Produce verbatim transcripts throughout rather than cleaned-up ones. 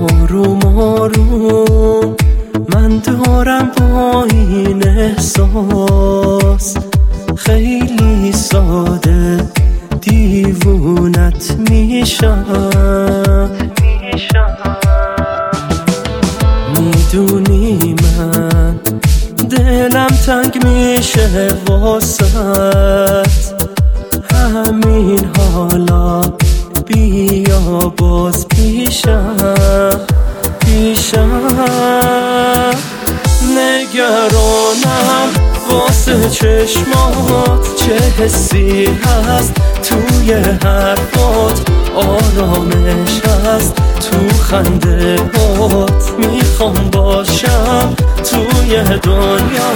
آروم آروم من دارم با این احساس خیلی ساده دیوونت میشم. میدونی من دلم تنگ میشه واسط، همین حالا بیا باز پیشم پیشم. نگرانم واسه چشمات، چه حسی هست توی حرفات، آرامش هست تو خنده هات. میخوام باشم توی دنیا،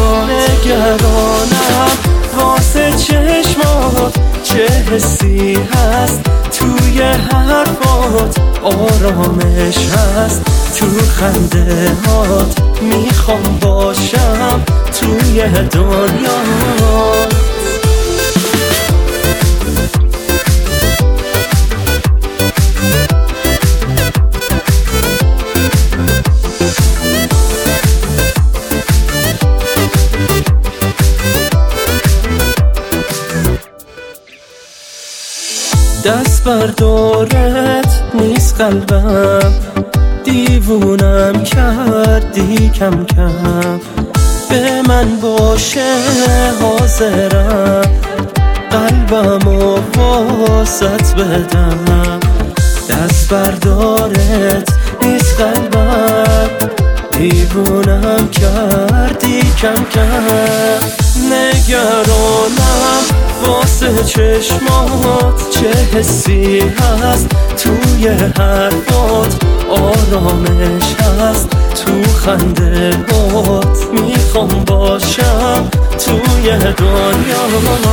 نگرانم واسه چشمات، چه حسی هست توی حرفات، آرامش هست تو خنده هات. میخوام باشم توی دنیا. دست بردارت نیست قلبم، دیوونم کردی کم کم. به من باشه حاضرم، قلبمو واسط بدم. دست بردارت نیست قلبم، دیوونم کردی کم کم. نگرانم واسه چشمات، چه حسی هست توی حرفات، آرامش هست تو خنده هات. میخوام باشم توی دنیا،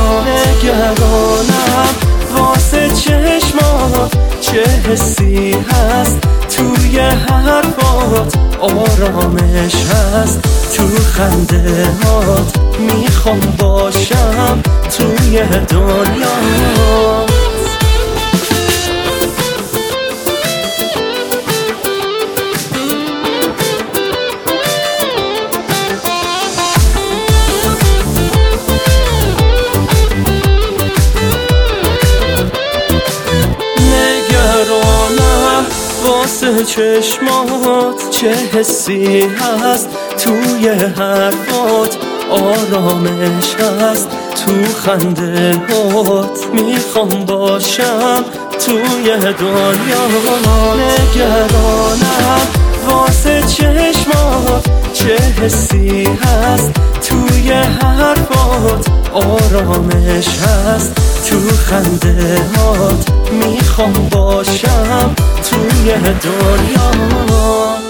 نگرانم واسه چشمات، چه حسی هست توی حرفات، آرامش هست تو خنده هات. میخوام باشم توی دنیا. واسه چشمات، چه حسی هست توی حرفات، آرامش هست تو خنده هات. میخوام باشم توی دنیا، نگرانم واسه چشمات، چه حسی هست توی حرفات، آرامش هست تو خنده هات. میخوام باشم توی دنیا.